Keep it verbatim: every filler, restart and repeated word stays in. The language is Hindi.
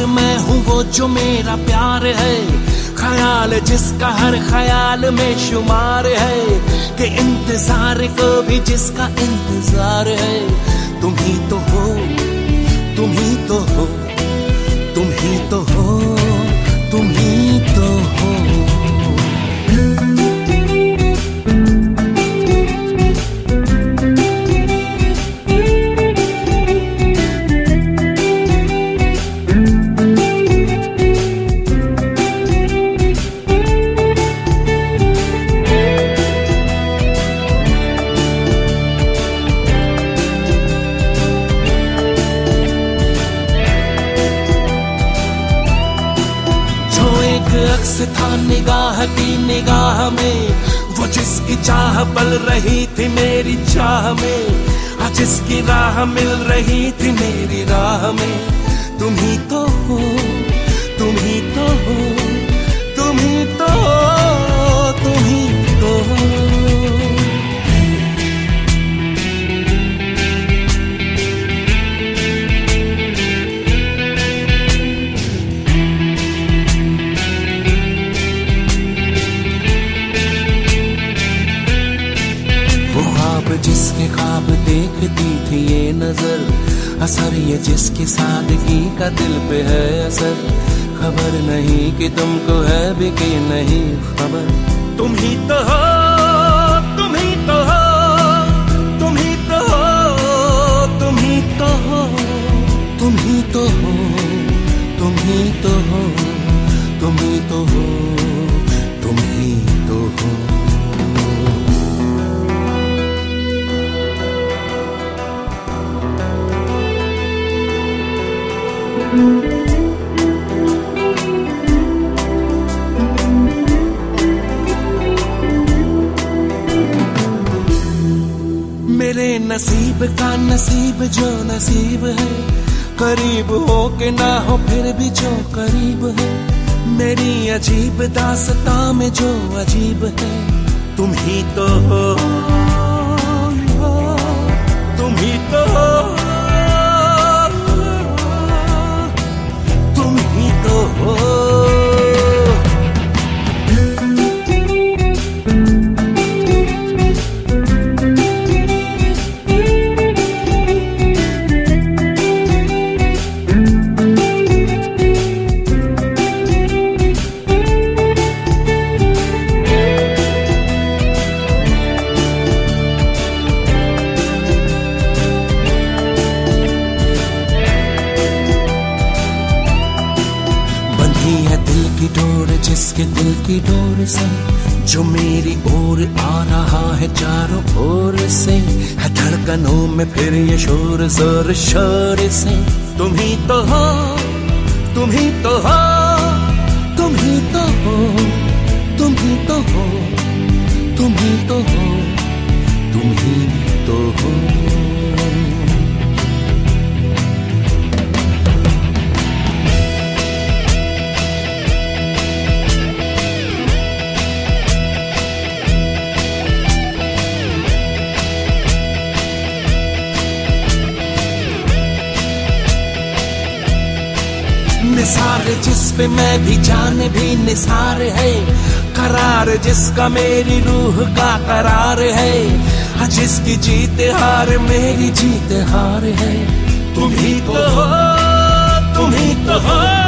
और मैं हूँ वो जो मेरा प्यार है, ख्याल जिसका हर ख्याल में शुमार है, कि इंतजार को भी जिसका इंतजार है। तुम ही तो हो, तुम ही तो हो, तुम ही तो हो, तुम ही तो हो। अक्स था निगाह की निगाह में, वो जिसकी चाह पल रही थी मेरी चाह में, आज जिसकी राह मिल रही थी मेरी राह में। तुम ही तो हो, तुम ही तो हो, तुम ही तो हो, तुम ही तो हो। जिसके ख्वाब देखती थी ये नजर, असर ये जिसकी सादगी का दिल पे है असर। खबर नहीं कि तुमको है भी कि नहीं खबर। तुम ही तो हो, तुम ही तो हो, तुम ही तो हो, तुम ही तो हो, तुम ही तो हो, तुम ही तो हो, तुम ही तो हो, तुम ही तो हो। मेरे नसीब का नसीब जो नसीब है, करीब हो के ना हो फिर भी जो करीब है। मेरी अजीब दास्तां में जो अजीब है, तुम ही तो हो, तुम ही तो हो, तुम ही तो हो। डोर जिसके दिल की डोर से, जो मेरी ओर आ रहा है चारों ओर से, है धड़कनों में फिर ये शोर जोर शोर से। तुम ही तो हो, तुम ही तो हो, तुम ही तो हो, तुम ही तो हो, तुम ही तो हो, तुम ही तो हो। निसार जिस पे मैं भी जान भी निसार है, करार जिसका मेरी रूह का करार है, जिसकी जीत हार मेरी जीत हार है। तुम ही तो हो, तुम ही तो हो।